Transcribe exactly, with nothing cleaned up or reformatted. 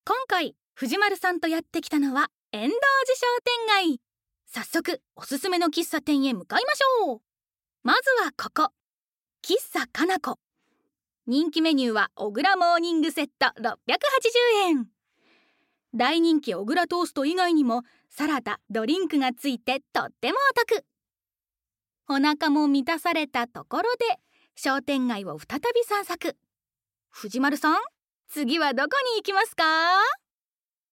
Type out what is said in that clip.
今回藤丸さんとやってきたのは遠藤寺商店街。早速おすすめの喫茶店へ向かいましょう。まずはここ、喫茶かなこ。人気メニューは小倉モーニングセットろっぴゃくはちじゅうえん。大人気小倉トースト以外にもサラダ、ドリンクがついてとってもお得。お腹も満たされたところで商店街を再び散策。藤丸さん、次はどこに行きますか？